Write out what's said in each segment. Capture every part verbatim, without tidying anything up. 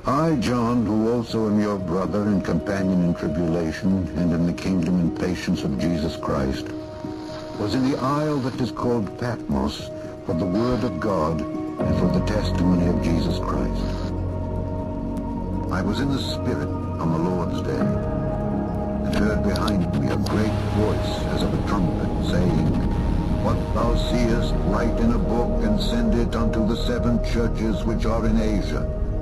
I, John, who also am your brother and companion in tribulation and in the kingdom and patience of Jesus Christ, was in the isle that is called Patmos for the word of God and for the testimony of Jesus Christ. I was in the Spirit on the Lord's day, and heard behind me a great voice as of a trumpet, saying, What thou seest, write in a book, and send it unto the seven churches which are in Asia.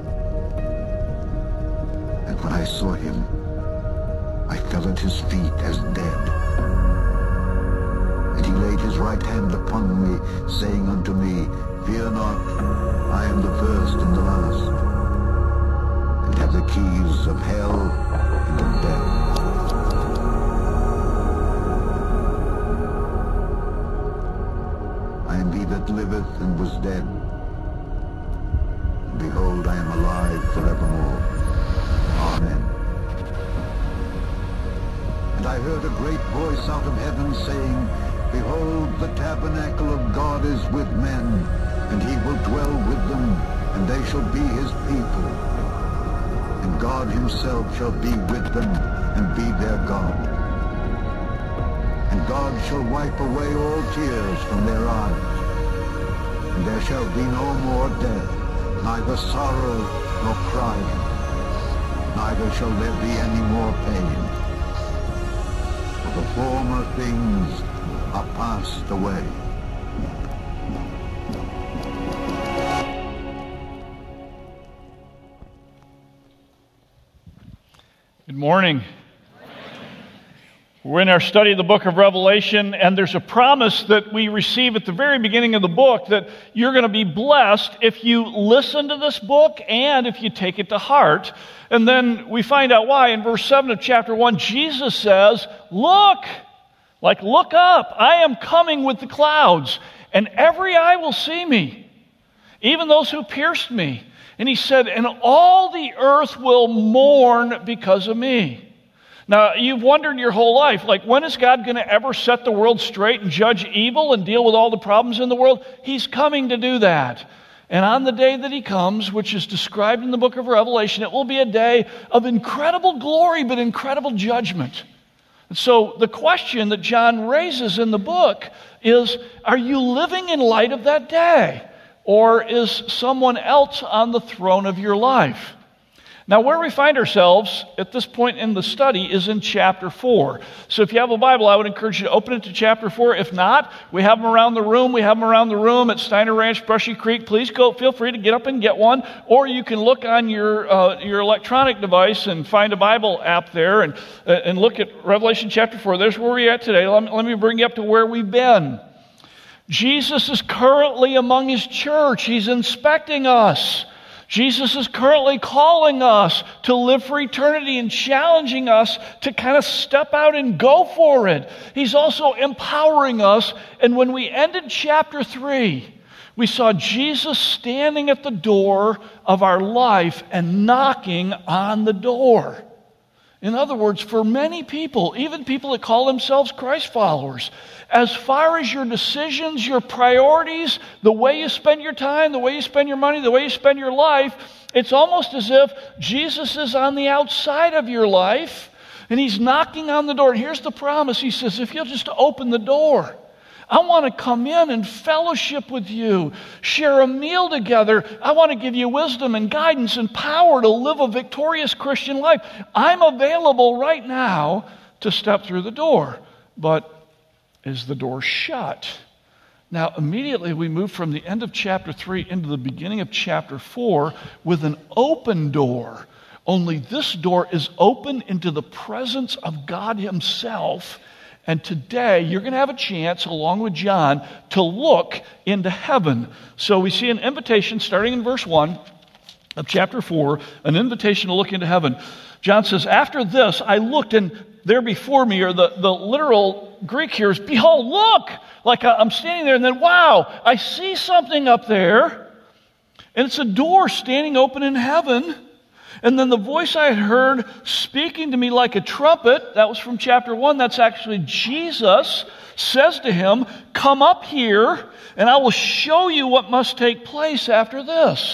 And when I saw him, I fell at his feet as dead. And he laid his right hand upon me, saying unto me, Fear not, I am the first and the last, and have the keys of hell and of death. I am he that liveth and was dead, and behold, I am alive forevermore. Amen. And I heard a great voice out of heaven saying, Behold, the tabernacle of God is with men, and he will dwell with them, and they shall be his people. And God himself shall be with them, and be their God. And God shall wipe away all tears from their eyes. And there shall be no more death, neither sorrow nor crying, neither shall there be any more pain. For the former things are passed away. Good morning. We're in our study of the book of Revelation, and there's a promise that we receive at the very beginning of the book that you're going to be blessed if you listen to this book and if you take it to heart. And then we find out why. In verse seven of chapter one, Jesus says, Look, like look up, I am coming with the clouds, and every eye will see me, even those who pierced me. And he said, and all the earth will mourn because of me. Now, you've wondered your whole life, like, when is God going to ever set the world straight and judge evil and deal with all the problems in the world? He's coming to do that. And on the day that he comes, which is described in the book of Revelation, it will be a day of incredible glory, but incredible judgment. And so the question that John raises in the book is, are you living in light of that day? Or is someone else on the throne of your life? Now, where we find ourselves at this point in the study is in chapter four. So if you have a Bible, I would encourage you to open it to chapter four. If not, we have them around the room. We have them around the room at Steiner Ranch, Brushy Creek. Please go, feel free to get up and get one. Or you can look on your uh, your electronic device and find a Bible app there and, uh, and look at Revelation chapter four. There's where we're at today. Let me, let me bring you up to where we've been. Jesus is currently among his church. He's inspecting us. Jesus is currently calling us to live for eternity and challenging us to kind of step out and go for it. He's also empowering us. And when we ended chapter three, we saw Jesus standing at the door of our life and knocking on the door. In other words, for many people, even people that call themselves Christ followers, as far as your decisions, your priorities, the way you spend your time, the way you spend your money, the way you spend your life, it's almost as if Jesus is on the outside of your life and he's knocking on the door. And here's the promise. He says, if you'll just open the door, I want to come in and fellowship with you, share a meal together. I want to give you wisdom and guidance and power to live a victorious Christian life. I'm available right now to step through the door. But is the door shut? Now, immediately we move from the end of chapter three into the beginning of chapter four with an open door. Only this door is open into the presence of God himself. And today, you're going to have a chance, along with John, to look into heaven. So we see an invitation starting in verse one of chapter four, an invitation to look into heaven. John says, after this, I looked, and there before me, or the, the literal Greek here is, behold, look! Like I'm standing there, and then, wow, I see something up there, and it's a door standing open in heaven. And then the voice I had heard speaking to me like a trumpet, that was from chapter one, that's actually Jesus, says to him, come up here, and I will show you what must take place after this.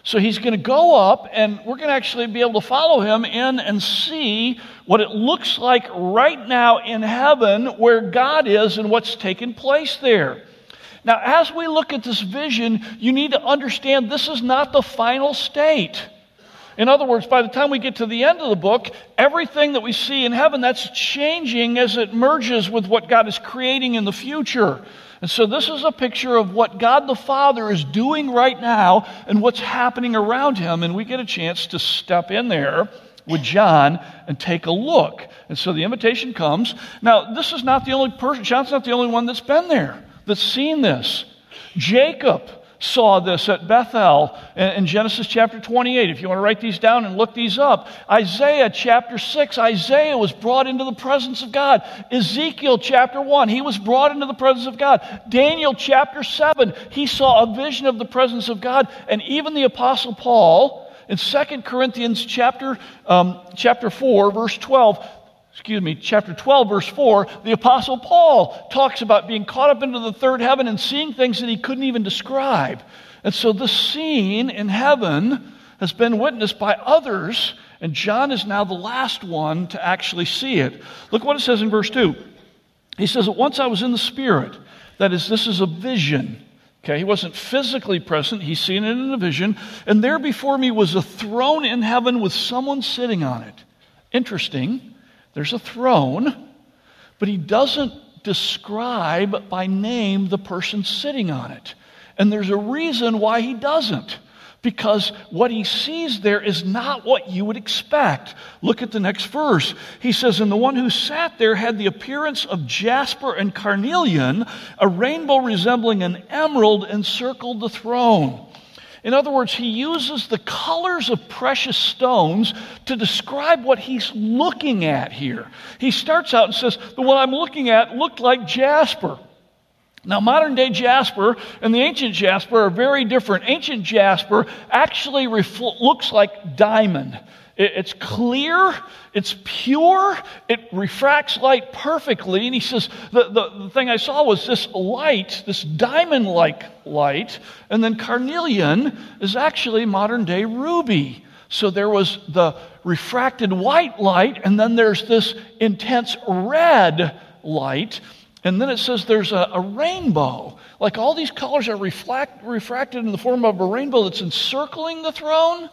So he's going to go up, and we're going to actually be able to follow him in and see what it looks like right now in heaven where God is and what's taking place there. Now, as we look at this vision, you need to understand this is not the final state. In other words, by the time we get to the end of the book, everything that we see in heaven, that's changing as it merges with what God is creating in the future. And so this is a picture of what God the Father is doing right now and what's happening around him. And we get a chance to step in there with John and take a look. And so the invitation comes. Now, this is not the only person, John's not the only one that's been there, that's seen this. Jacob saw this at Bethel in Genesis chapter twenty-eight. If you want to write these down and look these up. Isaiah chapter six, Isaiah was brought into the presence of God. Ezekiel chapter one, he was brought into the presence of God. Daniel chapter seven, he saw a vision of the presence of God. And even the Apostle Paul, in Second Corinthians chapter, um, chapter four, verse twelve, excuse me, chapter twelve, verse four, the Apostle Paul talks about being caught up into the third heaven and seeing things that he couldn't even describe. And so this scene in heaven has been witnessed by others, and John is now the last one to actually see it. Look what it says in verse two. He says, "At once I was in the Spirit." That is, this is a vision. Okay, he wasn't physically present. He's seen it in a vision. "And there before me was a throne in heaven with someone sitting on it." Interesting. There's a throne, but he doesn't describe by name the person sitting on it. And there's a reason why he doesn't. Because what he sees there is not what you would expect. Look at the next verse. He says, "And the one who sat there had the appearance of jasper and carnelian. A rainbow resembling an emerald encircled the throne." In other words, he uses the colors of precious stones to describe what he's looking at here. He starts out and says, "The one I'm looking at looked like jasper." Now, modern day jasper and the ancient jasper are very different. Ancient jasper actually refl- looks like diamond. It's clear, it's pure, it refracts light perfectly. And he says, the, the, the thing I saw was this light, this diamond-like light, and then carnelian is actually modern-day ruby. So there was the refracted white light, and then there's this intense red light. And then it says there's a, a rainbow. Like all these colors are reflect, refracted in the form of a rainbow that's encircling the throne.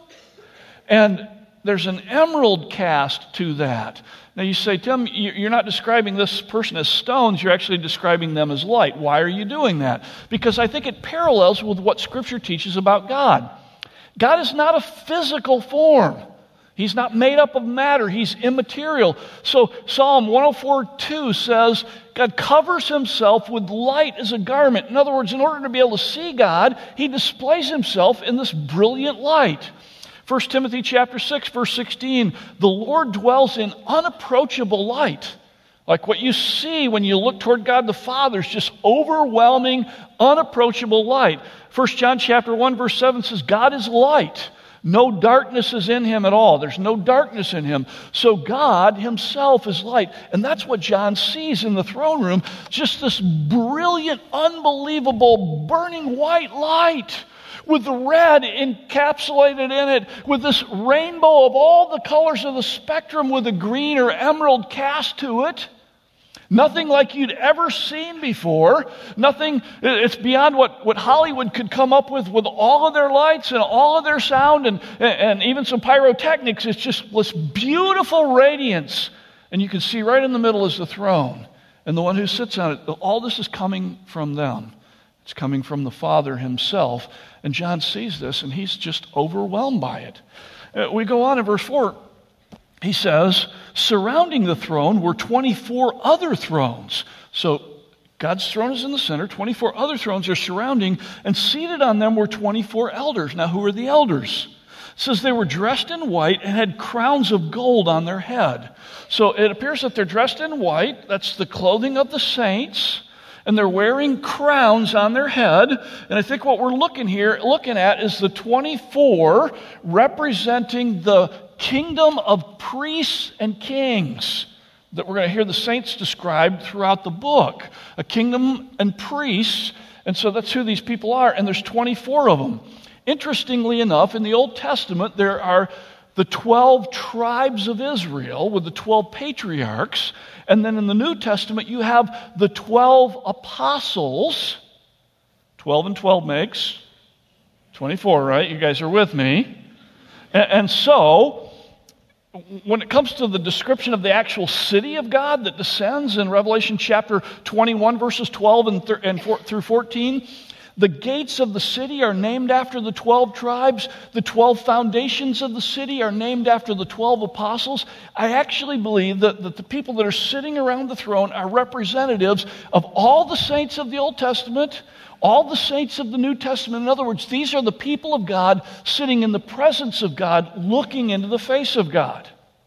And there's an emerald cast to that. Now you say, "Tim, you're not describing this person as stones, you're actually describing them as light." Why are you doing that? Because I think it parallels with what Scripture teaches about God. God is not a physical form. He's not made up of matter. He's immaterial. So Psalm one oh four two says, God covers himself with light as a garment. In other words, in order to be able to see God, he displays himself in this brilliant light. First Timothy chapter six, verse sixteen, "The Lord dwells in unapproachable light." Like what you see when you look toward God the Father is just overwhelming, unapproachable light. First John chapter one, verse seven says, "God is light. No darkness is in him at all." There's no darkness in him. So God himself is light. And that's what John sees in the throne room. Just this brilliant, unbelievable, burning white light with the red encapsulated in it, with this rainbow of all the colors of the spectrum with a green or emerald cast to it. Nothing like you'd ever seen before. Nothing, it's beyond what, what Hollywood could come up with with all of their lights and all of their sound and, and even some pyrotechnics. It's just this beautiful radiance. And you can see right in the middle is the throne. And the one who sits on it, all this is coming from them. It's coming from the Father himself. And John sees this and he's just overwhelmed by it. Uh, we go on in verse four. He says, surrounding the throne were twenty-four other thrones. So God's throne is in the center. twenty-four other thrones are surrounding, and seated on them were twenty-four elders. Now, who are the elders? It says they were dressed in white and had crowns of gold on their head. So it appears that they're dressed in white. That's the clothing of the saints. And they're wearing crowns on their head. And I think what we're looking here, looking at is the twenty-four representing the kingdom of priests and kings that we're going to hear the saints described throughout the book. A kingdom and priests. And so that's who these people are. And there's twenty-four of them. Interestingly enough, in the Old Testament, there are the twelve tribes of Israel with the twelve patriarchs. And then in the New Testament, you have the twelve apostles. twelve and twelve makes twenty-four, right? You guys are with me. And, and so, when it comes to the description of the actual city of God that descends in Revelation chapter twenty-one, verses twelve and, th- and four, through fourteen, the gates of the city are named after the twelve tribes. The twelve foundations of the city are named after the twelve apostles. I actually believe that, that the people that are sitting around the throne are representatives of all the saints of the Old Testament, all the saints of the New Testament. In other words, these are the people of God sitting in the presence of God, looking into the face of God.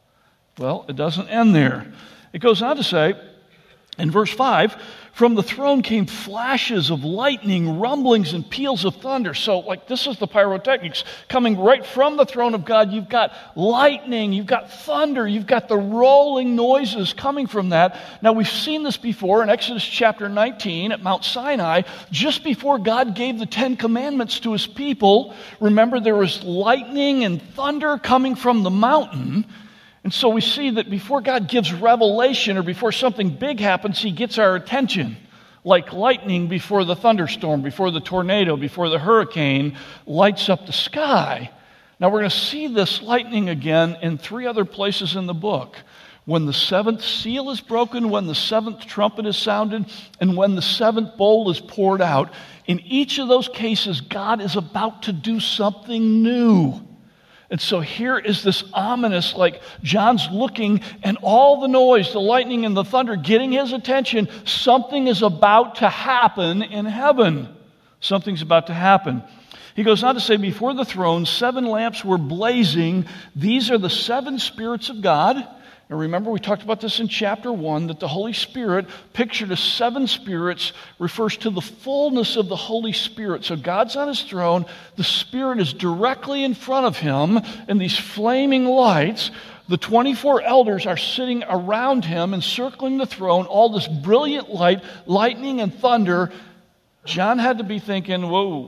Well, it doesn't end there. It goes on to say, in verse five, from the throne came flashes of lightning, rumblings, and peals of thunder. So, like, this is the pyrotechnics coming right from the throne of God. You've got lightning, you've got thunder, you've got the rolling noises coming from that. Now, we've seen this before in Exodus chapter nineteen at Mount Sinai, just before God gave the Ten Commandments to his people. Remember, there was lightning and thunder coming from the mountain. And so we see that before God gives revelation or before something big happens, he gets our attention. Like lightning before the thunderstorm, before the tornado, before the hurricane lights up the sky. Now we're going to see this lightning again in three other places in the book. When the seventh seal is broken, when the seventh trumpet is sounded, and when the seventh bowl is poured out. In each of those cases, God is about to do something new. And so here is this ominous, like John's looking, and all the noise, the lightning and the thunder getting his attention. Something is about to happen in heaven. Something's about to happen. He goes on to say, before the throne, seven lamps were blazing. These are the seven spirits of God. And remember, we talked about this in chapter one, that the Holy Spirit, pictured as seven spirits, refers to the fullness of the Holy Spirit. So God's on his throne, the Spirit is directly in front of him, and these flaming lights, the twenty-four elders are sitting around him, encircling the throne, all this brilliant light, lightning and thunder. John had to be thinking, whoa,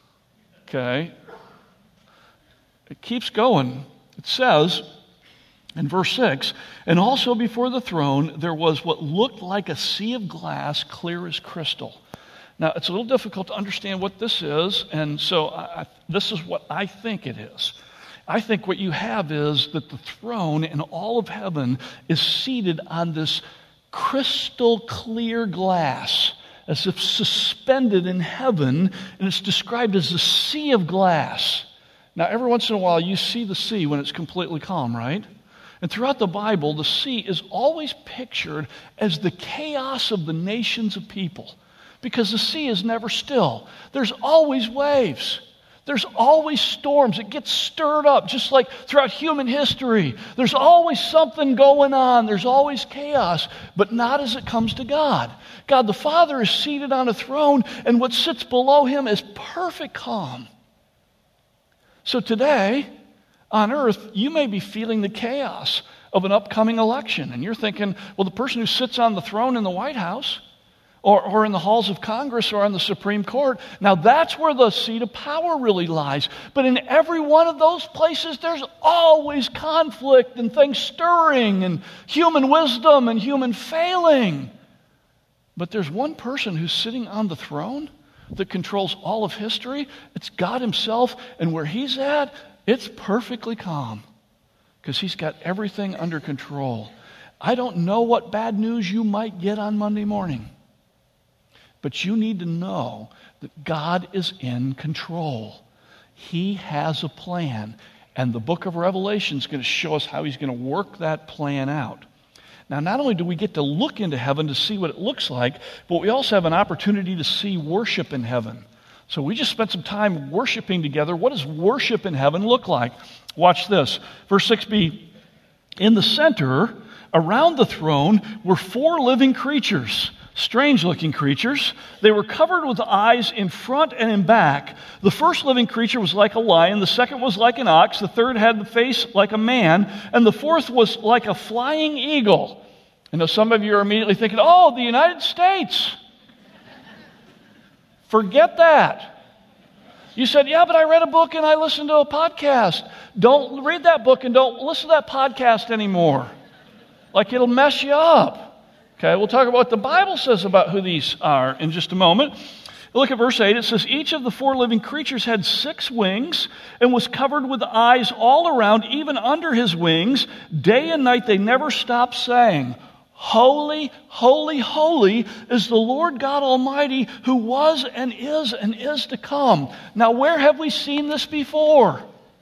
okay. It keeps going. It says, in verse six, and also before the throne there was what looked like a sea of glass, clear as crystal. Now, it's a little difficult to understand what this is, and so I, this is what I think it is. I think what you have is that the throne in all of heaven is seated on this crystal clear glass, as if suspended in heaven, and it's described as a sea of glass. Now, every once in a while you see the sea when it's completely calm, right? And throughout the Bible, the sea is always pictured as the chaos of the nations of people, because the sea is never still. There's always waves. There's always storms. It gets stirred up, just like throughout human history. There's always something going on. There's always chaos, but not as it comes to God. God the Father is seated on a throne, and what sits below him is perfect calm. So today, on earth, you may be feeling the chaos of an upcoming election. And you're thinking, well, the person who sits on the throne in the White House or, or in the halls of Congress or on the Supreme Court, now that's where the seat of power really lies. But in every one of those places, there's always conflict and things stirring and human wisdom and human failing. But there's one person who's sitting on the throne that controls all of history. It's God himself. And where he's at, it's perfectly calm because he's got everything under control. I don't know what bad news you might get on Monday morning, but you need to know that God is in control. He has a plan, and the book of Revelation is going to show us how he's going to work that plan out. Now, not only do we get to look into heaven to see what it looks like, but we also have an opportunity to see worship in heaven. So we just spent some time worshiping together. What does worship in heaven look like? Watch this. Verse six b, in the center, around the throne, were four living creatures, strange-looking creatures. They were covered with eyes in front and in back. The first living creature was like a lion, the second was like an ox, the third had the face like a man, and the fourth was like a flying eagle. I know some of you are immediately thinking, oh, the United States. Forget that. You said, yeah, but I read a book and I listened to a podcast. Don't read that book and don't listen to that podcast anymore. Like it'll mess you up. Okay, we'll talk about what the Bible says about who these are in just a moment. Look at verse eight. It says, each of the four living creatures had six wings and was covered with eyes all around, even under his wings. Day and night they never stopped saying, holy, holy, holy is the Lord God Almighty, who was and is and is to come. Now, where have we seen this before?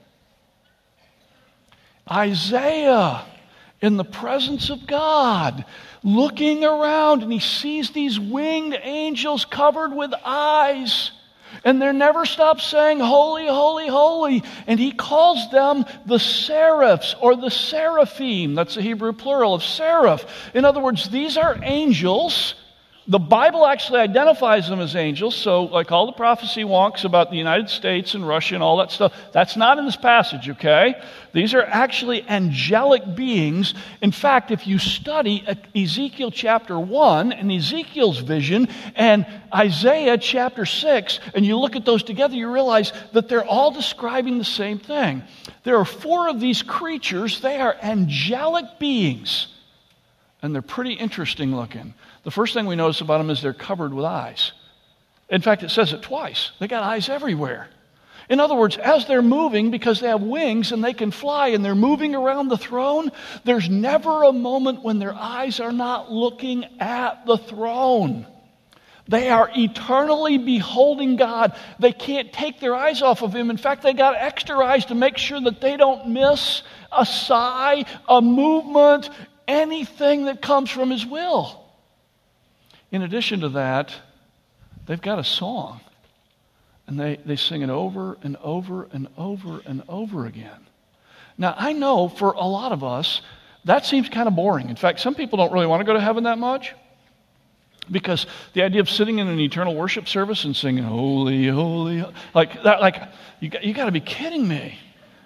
Isaiah, in the presence of God, looking around, and he sees these winged angels covered with eyes. And they never stop saying, holy, holy, holy. And he calls them the seraphs or the seraphim. That's the Hebrew plural of seraph. In other words, these are angels. The Bible actually identifies them as angels. So like all the prophecy wonks about the United States and Russia and all that stuff, that's not in this passage, okay? These are actually angelic beings. In fact, if you study Ezekiel chapter one and Ezekiel's vision and Isaiah chapter six, and you look at those together, you realize that they're all describing the same thing. There are four of these creatures. They are angelic beings, and they're pretty interesting looking. The first thing we notice about them is they're covered with eyes. In fact, it says it twice. They got eyes everywhere. In other words, as they're moving, because they have wings and they can fly and they're moving around the throne, there's never a moment when their eyes are not looking at the throne. They are eternally beholding God. They can't take their eyes off of Him. In fact, they got extra eyes to make sure that they don't miss a sigh, a movement, anything that comes from His will. In addition to that, they've got a song. And they, they sing it over and over and over and over again. Now, I know for a lot of us, that seems kind of boring. In fact, some people don't really want to go to heaven that much. Because the idea of sitting in an eternal worship service and singing, holy, holy, like, that, like you got, you got to be kidding me.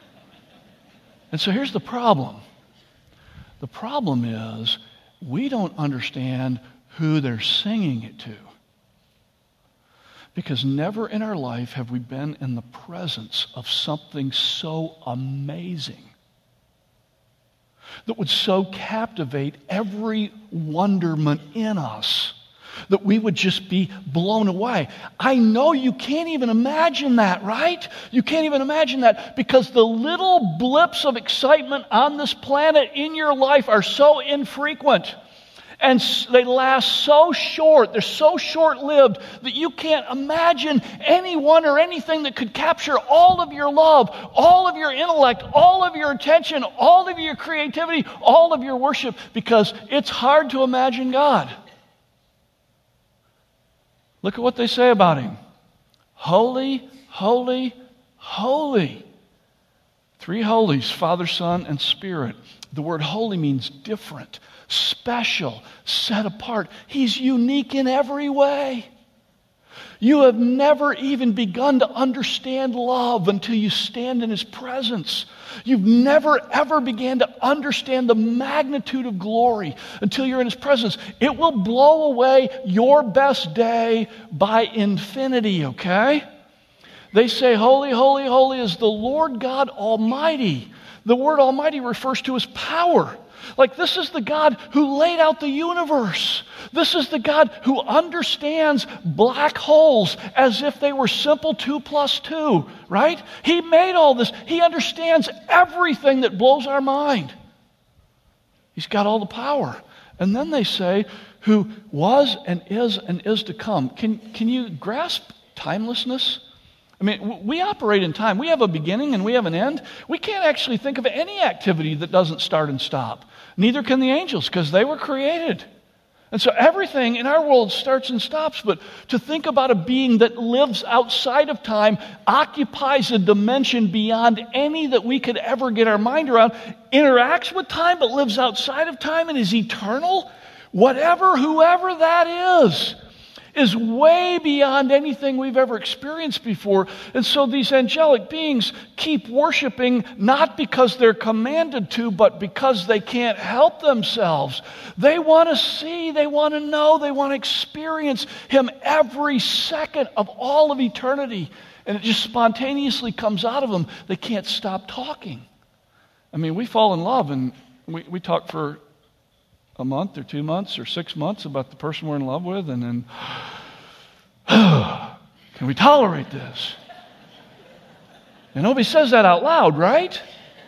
And so here's the problem. The problem is we don't understand who they're singing it to. Because never in our life have we been in the presence of something so amazing that would so captivate every wonderment in us that we would just be blown away. I know you can't even imagine that, right? You can't even imagine that because the little blips of excitement on this planet in your life are so infrequent. And they last so short, they're so short-lived that you can't imagine anyone or anything that could capture all of your love, all of your intellect, all of your attention, all of your creativity, all of your worship, because it's hard to imagine God. Look at what they say about Him. Holy, holy, holy. Three holies, Father, Son, and Spirit. The word holy means different, special, set apart. He's unique in every way. You have never even begun to understand love until you stand in His presence. You've never ever began to understand the magnitude of glory until you're in His presence. It will blow away your best day by infinity, okay? They say, holy, holy, holy is the Lord God Almighty. The word Almighty refers to His power. Like, this is the God who laid out the universe. This is the God who understands black holes as if they were simple two plus two, right? He made all this. He understands everything that blows our mind. He's got all the power. And then they say, who was and is and is to come. Can, can you grasp timelessness? I mean, we operate in time. We have a beginning and we have an end. We can't actually think of any activity that doesn't start and stop. Neither can the angels, because they were created. And so everything in our world starts and stops. But to think about a being that lives outside of time, occupies a dimension beyond any that we could ever get our mind around, interacts with time but lives outside of time and is eternal, whatever, whoever that is, is way beyond anything we've ever experienced before. And so these angelic beings keep worshiping not because they're commanded to, but because they can't help themselves. They want to see, they want to know, they want to experience Him every second of all of eternity. And it just spontaneously comes out of them. They can't stop talking. I mean, we fall in love and we, we talk for a month or two months or six months about the person we're in love with, and then, can we tolerate this? And nobody says that out loud, right?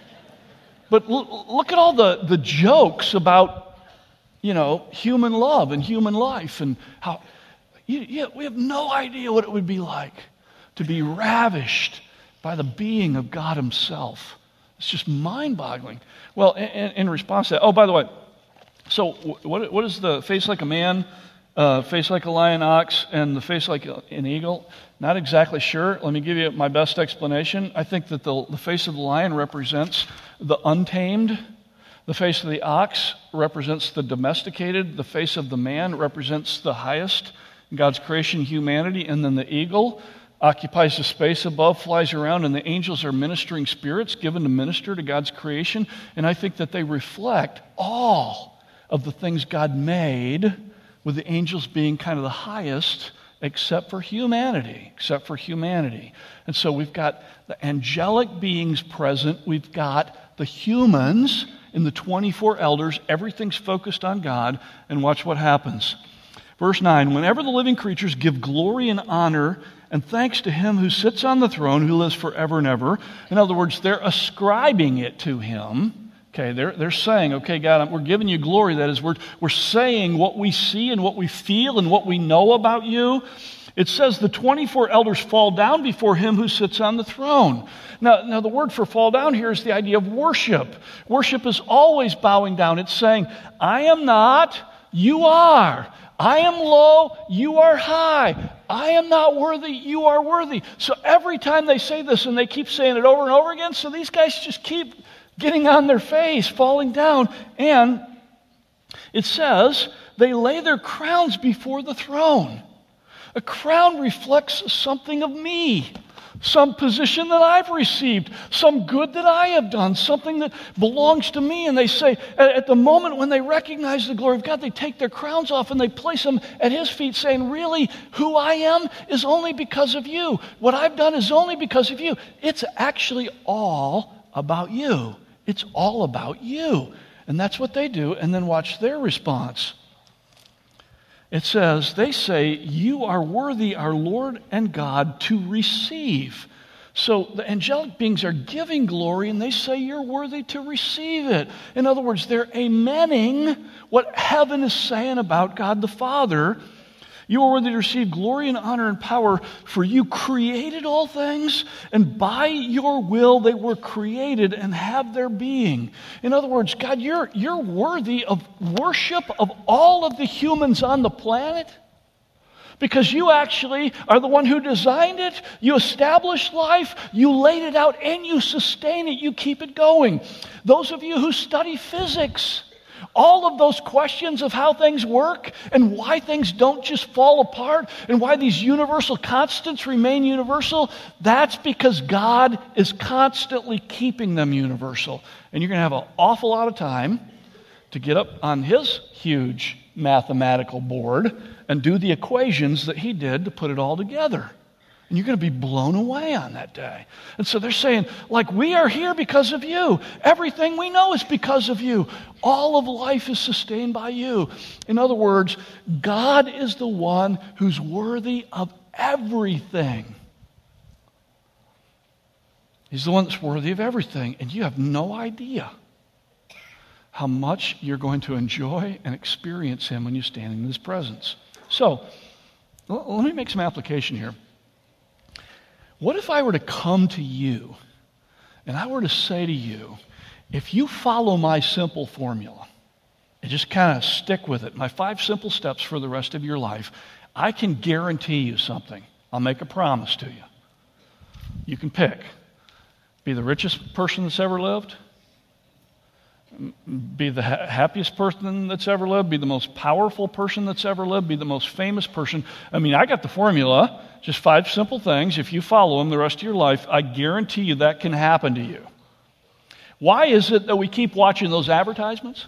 But l- look at all the, the jokes about, you know, human love and human life, and how you, you, we have no idea what it would be like to be ravished by the being of God Himself. It's just mind-boggling. Well, in, in response to that, oh, by the way, so what, what is the face like a man, uh, face like a lion ox, and the face like an eagle? Not exactly sure. Let me give you my best explanation. I think that the, the face of the lion represents the untamed. The face of the ox represents the domesticated. The face of the man represents the highest in God's creation, humanity. And then the eagle occupies the space above, flies around, and the angels are ministering spirits given to minister to God's creation. And I think that they reflect all of the things God made, with the angels being kind of the highest, except for humanity, except for humanity. And so we've got the angelic beings present, we've got the humans in the twenty-four elders, everything's focused on God, and watch what happens. Verse nine, whenever the living creatures give glory and honor and thanks to Him who sits on the throne, who lives forever and ever. In other words, they're ascribing it to Him. Okay, they're, they're saying, okay, God, we're giving you glory. That is, we're, we're saying what we see and what we feel and what we know about you. It says the twenty-four elders fall down before Him who sits on the throne. Now, now, the word for fall down here is the idea of worship. Worship is always bowing down. It's saying, I am not, you are. I am low, you are high. I am not worthy, you are worthy. So every time they say this, and they keep saying it over and over again, so these guys just keep getting on their face, falling down, and it says they lay their crowns before the throne. A crown reflects something of me, some position that I've received, some good that I have done, something that belongs to me. And they say, at the moment when they recognize the glory of God, they take their crowns off and they place them at His feet, saying, really, who I am is only because of you. What I've done is only because of you. It's actually all about you. It's all about you. And that's what they do. And then watch their response. It says, they say, you are worthy, our Lord and God, to receive. So the angelic beings are giving glory, and they say you're worthy to receive it. In other words, they're amening what heaven is saying about God the Father. You are worthy to receive glory and honor and power, for you created all things, and by your will they were created and have their being. In other words, God, you're, you're worthy of worship of all of the humans on the planet, because you actually are the one who designed it, you established life, you laid it out, and you sustain it, you keep it going. Those of you who study physics, all of those questions of how things work and why things don't just fall apart and why these universal constants remain universal, that's because God is constantly keeping them universal. And you're going to have an awful lot of time to get up on His huge mathematical board and do the equations that He did to put it all together. And you're going to be blown away on that day. And so they're saying, like, we are here because of you. Everything we know is because of you. All of life is sustained by you. In other words, God is the one who's worthy of everything. He's the one that's worthy of everything. And you have no idea how much you're going to enjoy and experience Him when you stand in His presence. So, let me make some application here. What if I were to come to you and I were to say to you, if you follow my simple formula and just kind of stick with it, my five simple steps for the rest of your life, I can guarantee you something. I'll make a promise to you. You can pick. Be the richest person that's ever lived, Be the ha- happiest person that's ever lived, be the most powerful person that's ever lived, be the most famous person. I mean, I got the formula, just five simple things. If you follow them the rest of your life, I guarantee you that can happen to you. Why is it that we keep watching those advertisements?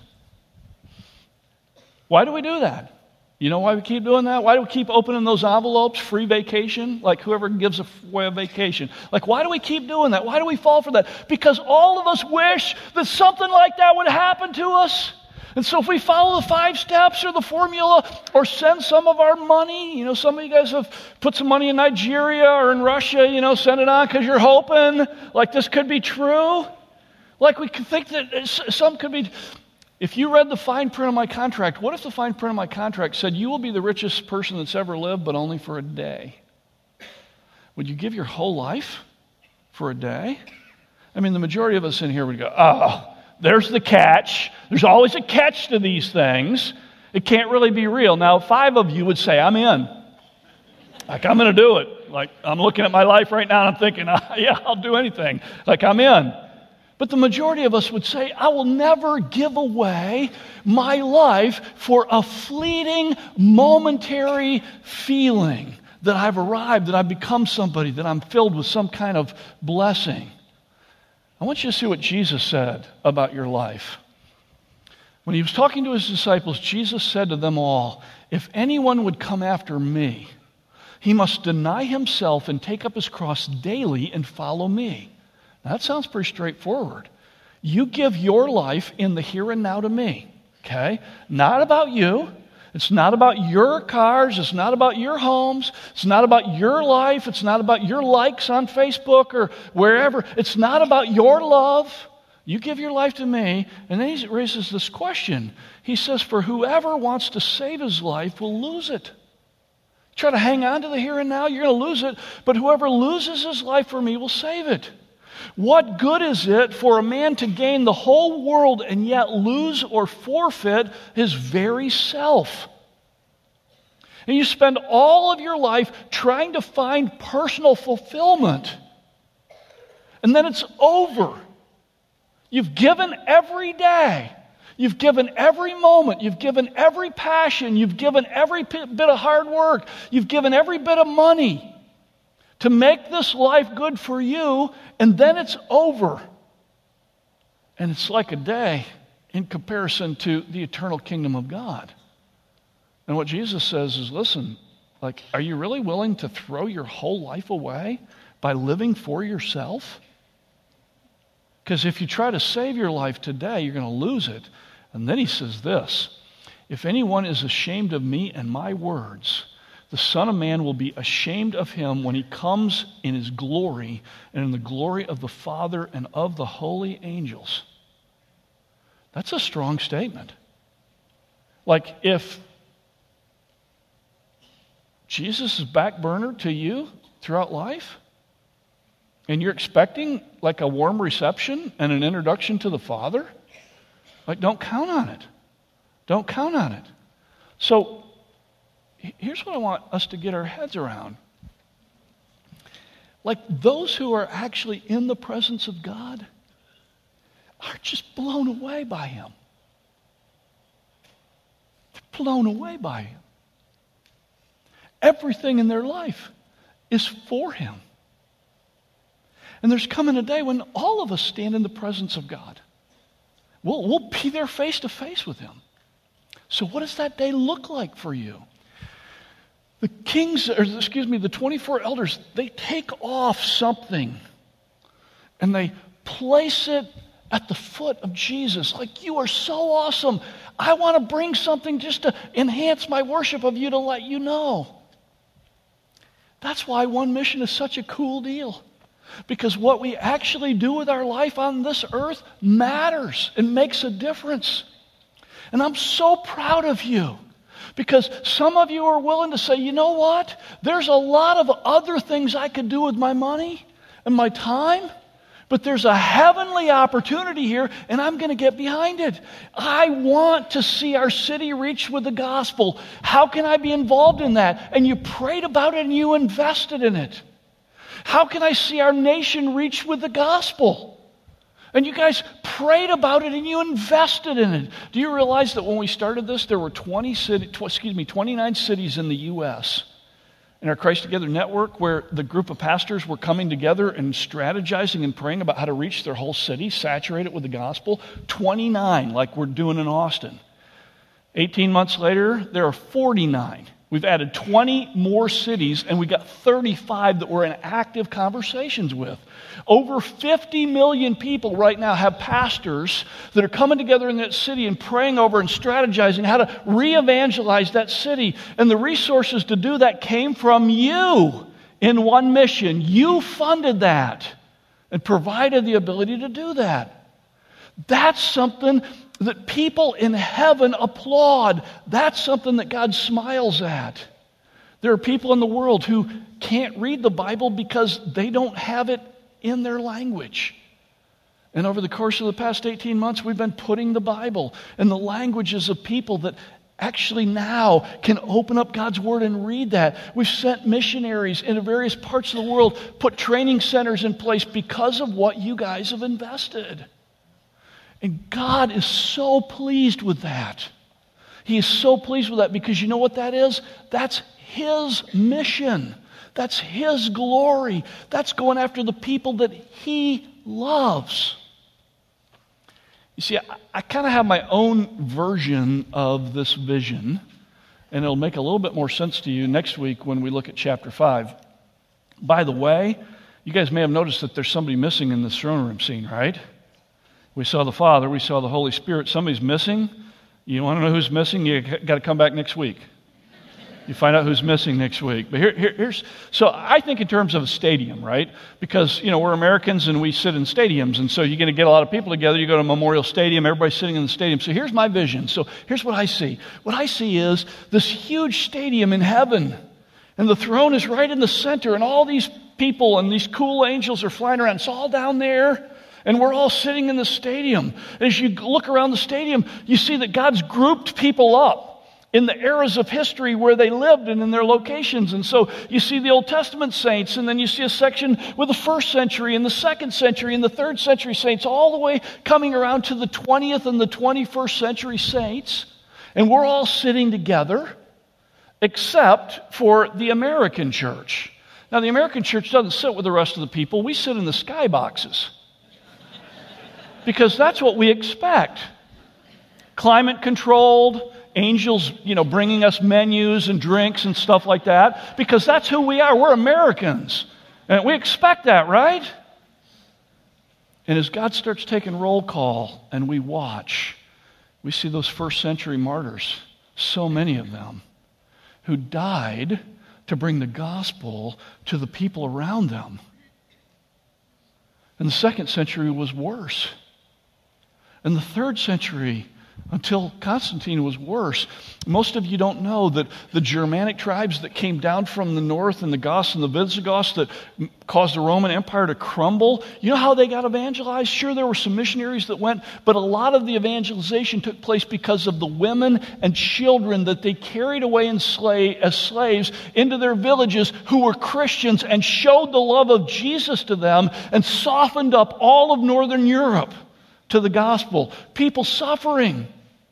Why do we do that? You know why we keep doing that? Why do we keep opening those envelopes, free vacation? Like whoever gives away a vacation. Like why do we keep doing that? Why do we fall for that? Because all of us wish that something like that would happen to us. And so if we follow the five steps or the formula or send some of our money, you know, some of you guys have put some money in Nigeria or in Russia, you know, send it on because you're hoping like this could be true. Like we could think that some could be... If you read the fine print of my contract, what if the fine print of my contract said you will be the richest person that's ever lived, but only for a day? Would you give your whole life for a day? I mean, the majority of us in here would go, oh, there's the catch. There's always a catch to these things. It can't really be real. Now, five of you would say, I'm in. Like, I'm going to do it. Like, I'm looking at my life right now and I'm thinking, ah, yeah, I'll do anything. Like, I'm in. But the majority of us would say, I will never give away my life for a fleeting, momentary feeling that I've arrived, that I've become somebody, that I'm filled with some kind of blessing. I want you to see what Jesus said about your life. When he was talking to his disciples, Jesus said to them all, if anyone would come after me, he must deny himself and take up his cross daily and follow me. Now, that sounds pretty straightforward. You give your life in the here and now to me, okay? Not about you. It's not about your cars. It's not about your homes. It's not about your life. It's not about your likes on Facebook or wherever. It's not about your love. You give your life to me. And then he raises this question. He says, for whoever wants to save his life will lose it. Try to hang on to the here and now, you're going to lose it. But whoever loses his life for me will save it. What good is it for a man to gain the whole world and yet lose or forfeit his very self? And you spend all of your life trying to find personal fulfillment. And then it's over. You've given every day. You've given every moment. You've given every passion. You've given every bit of hard work. You've given every bit of money to make this life good for you, and then it's over. And it's like a day in comparison to the eternal kingdom of God. And what Jesus says is, listen, like, are you really willing to throw your whole life away by living for yourself? Because if you try to save your life today, you're going to lose it. And then he says this, if anyone is ashamed of me and my words, the Son of Man will be ashamed of him when he comes in his glory and in the glory of the Father and of the holy angels. That's a strong statement. Like if Jesus is back burner to you throughout life, and you're expecting like a warm reception and an introduction to the Father, like don't count on it. Don't count on it. So here's what I want us to get our heads around. Like those who are actually in the presence of God are just blown away by Him. They're blown away by Him. Everything in their life is for Him. And there's coming a day when all of us stand in the presence of God. We'll, we'll be there face to face with Him. So what does that day look like for you? The kings, or excuse me, the twenty-four elders, they take off something and they place it at the foot of Jesus. Like, you are so awesome. I want to bring something just to enhance my worship of you to let you know. That's why One Mission is such a cool deal. Because what we actually do with our life on this earth matters and makes a difference. And I'm so proud of you. Because some of you are willing to say, you know what? There's a lot of other things I could do with my money and my time, but there's a heavenly opportunity here, and I'm going to get behind it. I want to see our city reached with the gospel. How can I be involved in that? And you prayed about it and you invested in it. How can I see our nation reached with the gospel? And you guys prayed about it and you invested in it. Do you realize that when we started this, there were twenty city, tw- excuse me, twenty-nine cities in the U S in our Christ Together network where the group of pastors were coming together and strategizing and praying about how to reach their whole city, saturate it with the gospel? twenty-nine, like we're doing in Austin. eighteen months later, there are forty-nine. We've added twenty more cities, and we got thirty-five that we're in active conversations with. Over fifty million people right now have pastors that are coming together in that city and praying over and strategizing how to re-evangelize that city. And the resources to do that came from you in one mission. You funded that and provided the ability to do that. That's something that people in heaven applaud. That's something that God smiles at. There are people in the world who can't read the Bible because they don't have it in their language. And over the course of the past eighteen months, we've been putting the Bible in the languages of people that actually now can open up God's Word and read that. We've sent missionaries into various parts of the world, put training centers in place because of what you guys have invested. And God is so pleased with that. He is so pleased with that because you know what that is? That's His mission. That's His glory. That's going after the people that He loves. You see, I, I kind of have my own version of this vision, and it'll make a little bit more sense to you next week when we look at chapter five. By the way, you guys may have noticed that there's somebody missing in this throne room scene, right? We saw the Father, we saw the Holy Spirit. Somebody's missing. You want to know who's missing? You got to come back next week. You find out who's missing next week. But here, here, here's, so I think in terms of a stadium, right? Because, you know, we're Americans and we sit in stadiums. And so you're going to get a lot of people together. You go to Memorial Stadium, everybody's sitting in the stadium. So here's my vision. So here's what I see. What I see is this huge stadium in heaven. And the throne is right in the center. And all these people and these cool angels are flying around. It's all down there. And we're all sitting in the stadium. As you look around the stadium, you see that God's grouped people up in the eras of history where they lived and in their locations. And so you see the Old Testament saints, and then you see a section with the first century and the second century and the third century saints, all the way coming around to the twentieth and the twenty-first century saints. And we're all sitting together, except for the American church. Now, the American church doesn't sit with the rest of the people. We sit in the skyboxes. Because that's what we expect. Climate controlled, angels, you know, bringing us menus and drinks and stuff like that. Because that's who we are. We're Americans. And we expect that, right? And as God starts taking roll call and we watch, we see those first century martyrs, so many of them, who died to bring the gospel to the people around them. And the second century was worse. And the third century, until Constantine, was worse. Most of you don't know that the Germanic tribes that came down from the north, and the Goths and the Visigoths that caused the Roman Empire to crumble, you know how they got evangelized? Sure, there were some missionaries that went, but a lot of the evangelization took place because of the women and children that they carried away in slave, as slaves into their villages who were Christians and showed the love of Jesus to them and softened up all of Northern Europe to the gospel. People suffering.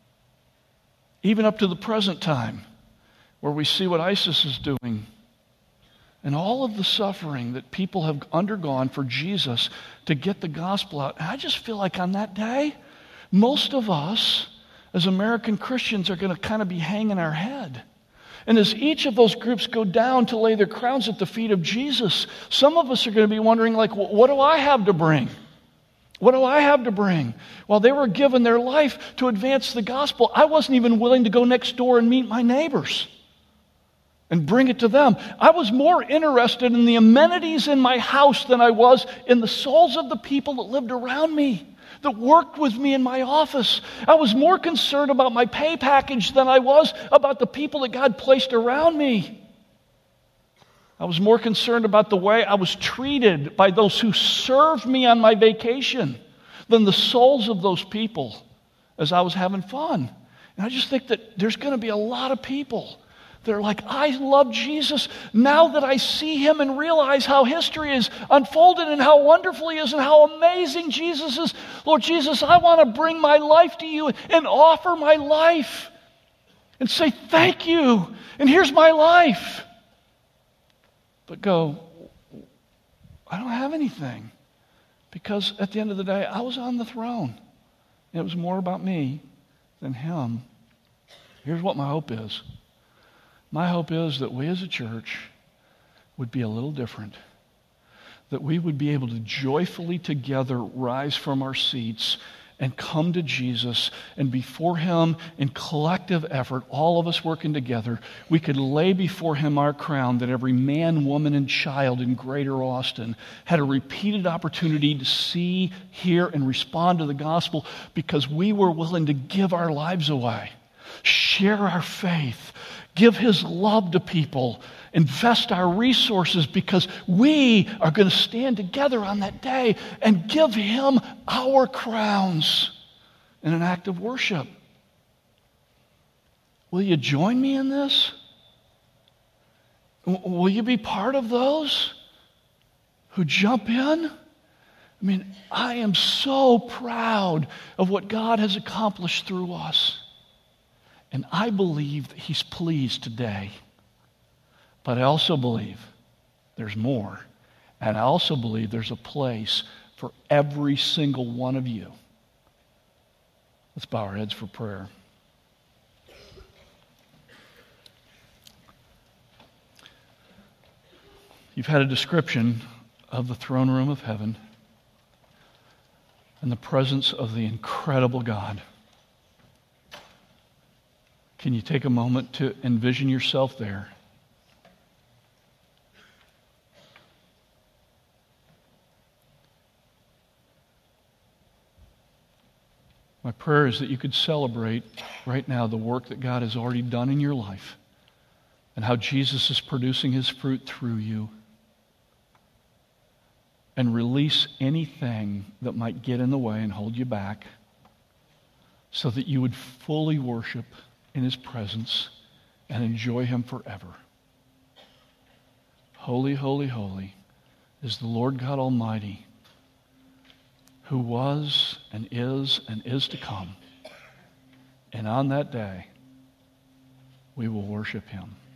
Even up to the present time, where we see what ISIS is doing. And all of the suffering that people have undergone for Jesus to get the gospel out. And I just feel like on that day, most of us as American Christians are going to kind of be hanging our head. And as each of those groups go down to lay their crowns at the feet of Jesus, some of us are going to be wondering, like, what do I have to bring? What do I have to bring? Well, they were given their life to advance the gospel. I wasn't even willing to go next door and meet my neighbors and bring it to them. I was more interested in the amenities in my house than I was in the souls of the people that lived around me, that worked with me in my office. I was more concerned about my pay package than I was about the people that God placed around me. I was more concerned about the way I was treated by those who served me on my vacation than the souls of those people as I was having fun. And I just think that there's going to be a lot of people They're like, I love Jesus now that I see him and realize how history is unfolded and how wonderful he is and how amazing Jesus is. Lord Jesus, I want to bring my life to you and offer my life and say thank you. And here's my life. But go, I don't have anything. Because at the end of the day, I was on the throne. It was more about me than him. Here's what my hope is. My hope is that we as a church would be a little different. That we would be able to joyfully together rise from our seats and come to Jesus, and before him in collective effort, all of us working together, we could lay before him our crown that every man, woman, and child in Greater Austin had a repeated opportunity to see, hear, and respond to the gospel because we were willing to give our lives away, share our faith, give his love to people, invest our resources because we are going to stand together on that day and give him our crowns in an act of worship. Will you join me in this? Will you be part of those who jump in? I mean, I am so proud of what God has accomplished through us. And I believe that he's pleased today. But I also believe there's more. And I also believe there's a place for every single one of you. Let's bow our heads for prayer. You've had a description of the throne room of heaven and the presence of the incredible God. Can you take a moment to envision yourself there? My prayer is that you could celebrate right now the work that God has already done in your life and how Jesus is producing his fruit through you, and release anything that might get in the way and hold you back so that you would fully worship in his presence and enjoy him forever. Holy, holy, holy is the Lord God Almighty, who was and is and is to come. And on that day, we will worship him.